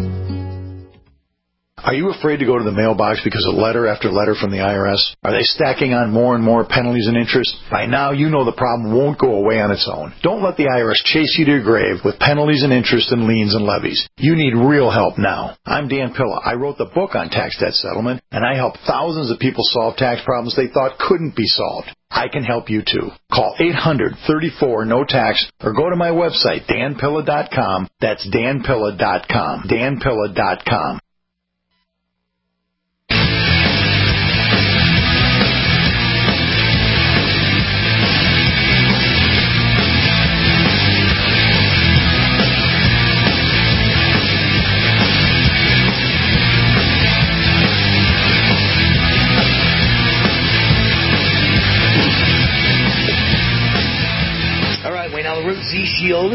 Are you afraid to go to the mailbox because of letter after letter from the IRS? Are they stacking on more and more penalties and interest? By now, you know the problem won't go away on its own. Don't let the IRS chase you to your grave with penalties and interest and liens and levies. You need real help now. I'm Dan Pilla. I wrote the book on tax debt settlement, and I help thousands of people solve tax problems they thought couldn't be solved. I can help you too. Call 800-34-NO-TAX or go to my website, danpilla.com. That's danpilla.com. danpilla.com. Z-Shield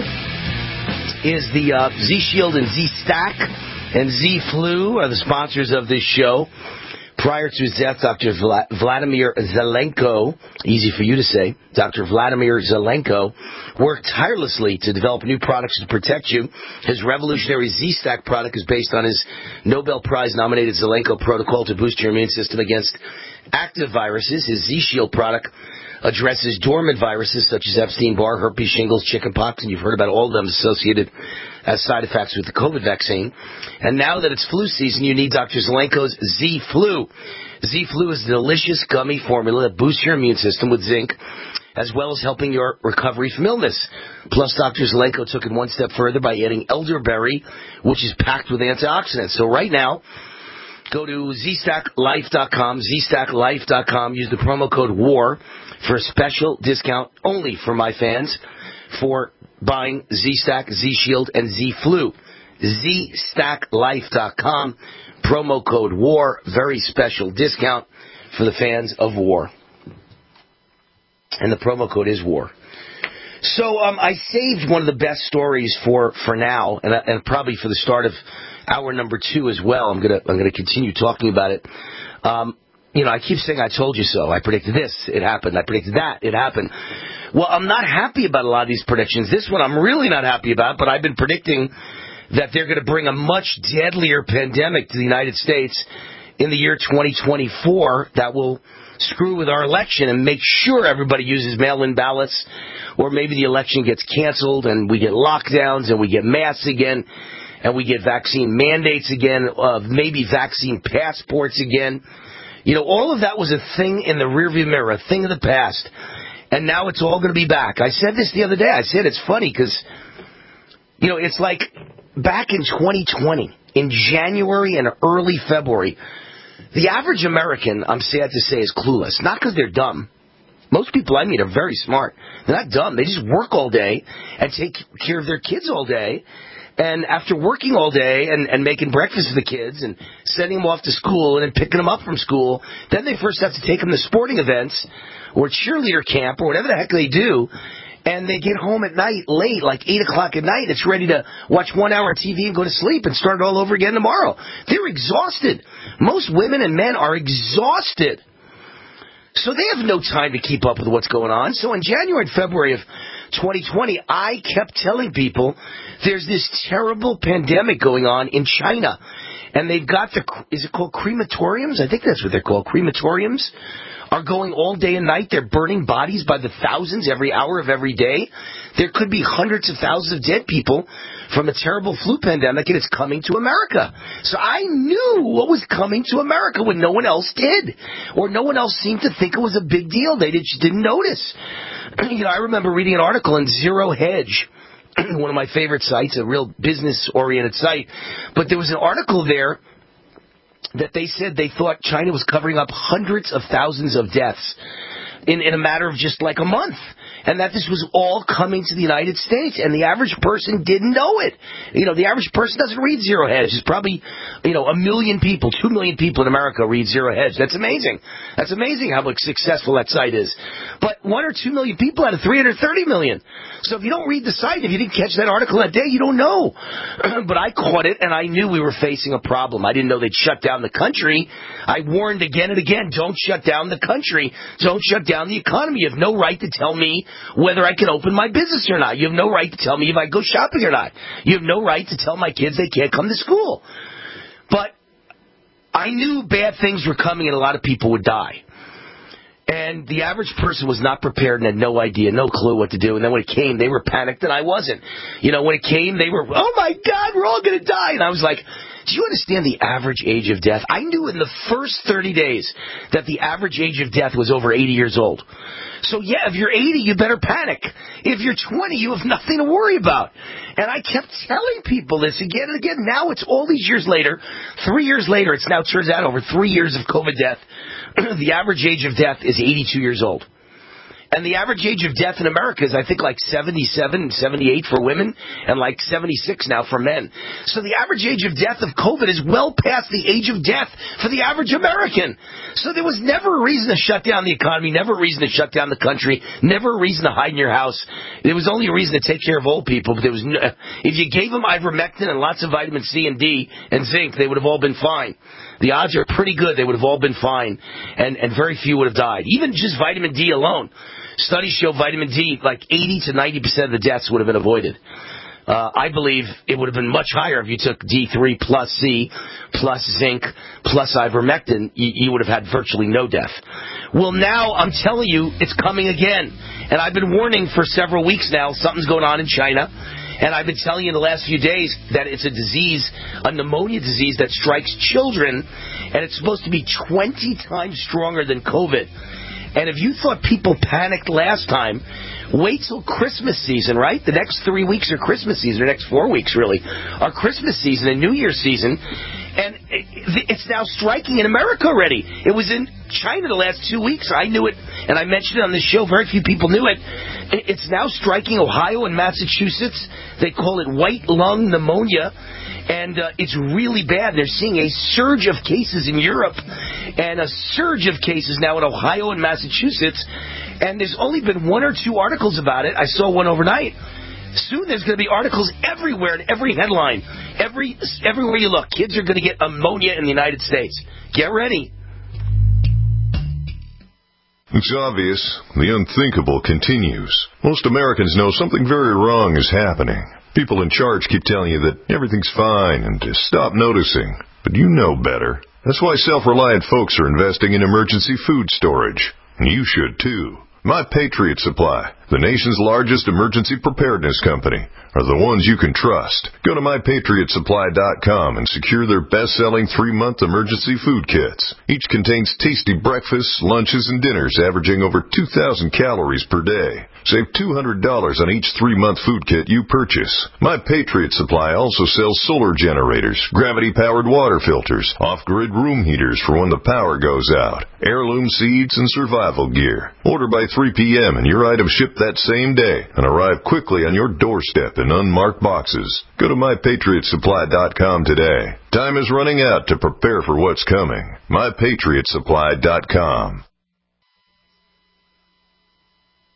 is the Z-Shield and Z-Stack and Z-Flu are the sponsors of this show. Prior to his death, Dr. Vladimir Zelenko, easy for you to say, Dr. Vladimir Zelenko worked tirelessly to develop new products to protect you. His revolutionary Z-Stack product is based on his Nobel Prize-nominated Zelenko protocol to boost your immune system against active viruses. His Z-Shield product addresses dormant viruses such as Epstein-Barr, herpes, shingles, chickenpox, and you've heard about all of them associated as side effects with the COVID vaccine. And now that it's flu season, you need Dr. Zelenko's Z-Flu. Z-Flu is a delicious gummy formula that boosts your immune system with zinc, as well as helping your recovery from illness. Plus, Dr. Zelenko took it one step further by adding elderberry, which is packed with antioxidants. So right now, go to zstacklife.com, zstacklife.com, use the promo code WAR for a special discount only for my fans for buying Z-Stack, Z-Shield, and Z-Flu. zstacklife.com, promo code WAR, very special discount for the fans of WAR. And the promo code is WAR. So I saved one of the best stories for now, and probably for the start of hour number 2 as well. I'm gonna continue talking about it. I keep saying I told you so. I predicted this, it happened. I predicted that, it happened. Well, I'm not happy about a lot of these predictions. This one I'm really not happy about, but I've been predicting that they're going to bring a much deadlier pandemic to the United States in the year 2024 that will screw with our election and make sure everybody uses mail-in ballots, or maybe the election gets canceled and we get lockdowns and we get masks again and we get vaccine mandates again, maybe vaccine passports again. All of that was a thing in the rearview mirror, a thing of the past. And now it's all going to be back. I said this the other day. I said it's funny because, it's like back in 2020, in January and early February. The average American, I'm sad to say, is clueless. Not because they're dumb. Most people I meet are very smart. They're not dumb. They just work all day and take care of their kids all day. And after working all day and making breakfast for the kids and sending them off to school and then picking them up from school, then they first have to take them to sporting events or cheerleader camp or whatever the heck they do. And they get home at night late, like 8 o'clock at night. It's ready to watch 1 hour of TV and go to sleep and start it all over again tomorrow. They're exhausted. Most women and men are exhausted. So they have no time to keep up with what's going on. So in January and February of 2020, I kept telling people there's this terrible pandemic going on in China. And they've got is it called crematoriums? I think that's what they're called. Crematoriums are going all day and night. They're burning bodies by the thousands every hour of every day. There could be hundreds of thousands of dead people from a terrible flu pandemic, and it's coming to America. So I knew what was coming to America when no one else did, or no one else seemed to think it was a big deal. They just didn't notice. I remember reading an article in Zero Hedge, one of my favorite sites, a real business-oriented site. But there was an article there that they said they thought China was covering up hundreds of thousands of deaths in a matter of just like a month. And that this was all coming to the United States, and the average person didn't know it. The average person doesn't read Zero Hedge. There's probably, 1 million people, 2 million people in America read Zero Hedge. That's amazing. That's amazing how successful that site is. But 1 or 2 million people out of 330 million. So if you don't read the site, if you didn't catch that article that day, you don't know. But I caught it, and I knew we were facing a problem. I didn't know they'd shut down the country. I warned again and again, don't shut down the country. Don't shut down the economy. You have no right to tell me whether I can open my business or not. You have no right to tell me if I go shopping or not. You have no right to tell my kids they can't come to school. But I knew bad things were coming and a lot of people would die. And the average person was not prepared and had no idea, no clue what to do. And then when it came, they were panicked and I wasn't. When it came, they were, oh my God, we're all going to die. And I was like, do you understand the average age of death? I knew in the first 30 days that the average age of death was over 80 years old. So yeah, if you're 80, you better panic. If you're 20, you have nothing to worry about. And I kept telling people this again and again. Now it's all these years later, 3 years later, it's now turns out over 3 years of COVID death, the average age of death is 82 years old. And the average age of death in America is, I think, like 77, 78 for women, and like 76 now for men. So the average age of death of COVID is well past the age of death for the average American. So there was never a reason to shut down the economy, never a reason to shut down the country, never a reason to hide in your house. There was only a reason to take care of old people, but there was no, if you gave them ivermectin and lots of vitamin C and D and zinc, they would have all been fine. The odds are pretty good they would have all been fine, and very few would have died. Even just vitamin D alone. Studies show vitamin D, like 80 to 90% of the deaths would have been avoided. I believe it would have been much higher if you took D3 plus C plus zinc plus ivermectin. You would have had virtually no death. Well, now I'm telling you, it's coming again. And I've been warning for several weeks now, something's going on in China. And I've been telling you in the last few days that it's a disease, a pneumonia disease that strikes children, and it's supposed to be 20 times stronger than COVID. And if you thought people panicked last time, wait till Christmas season, right? The next 3 weeks are Christmas season, or next 4 weeks, really, are Christmas season and New Year's season. And it's now striking in America already. It was in China the last 2 weeks. I knew it, and I mentioned it on this show. Very few people knew it. It's now striking Ohio and Massachusetts. They call it white lung pneumonia. And it's really bad. They're seeing a surge of cases in Europe and a surge of cases now in Ohio and Massachusetts. And there's only been 1 or 2 articles about it. I saw one overnight. Soon there's going to be articles everywhere in every headline. Everywhere you look, kids are going to get pneumonia in the United States. Get ready. It's obvious. The unthinkable continues. Most Americans know something very wrong is happening. People in charge keep telling you that everything's fine and to stop noticing. But you know better. That's why self-reliant folks are investing in emergency food storage. And you should too. My Patriot Supply. the nation's largest emergency preparedness company, are the ones you can trust. Go to MyPatriotSupply.com and secure their best-selling 3-month emergency food kits. Each contains tasty breakfasts, lunches, and dinners averaging over 2,000 calories per day. Save $200 on each 3-month food kit you purchase. My Patriot Supply also sells solar generators, gravity-powered water filters, off-grid room heaters for when the power goes out, heirloom seeds, and survival gear. Order by 3 p.m. and your items ship that same day and arrive quickly on your doorstep in unmarked boxes. Go to MyPatriotSupply.com today. Time is running out to prepare for what's coming. MyPatriotSupply.com.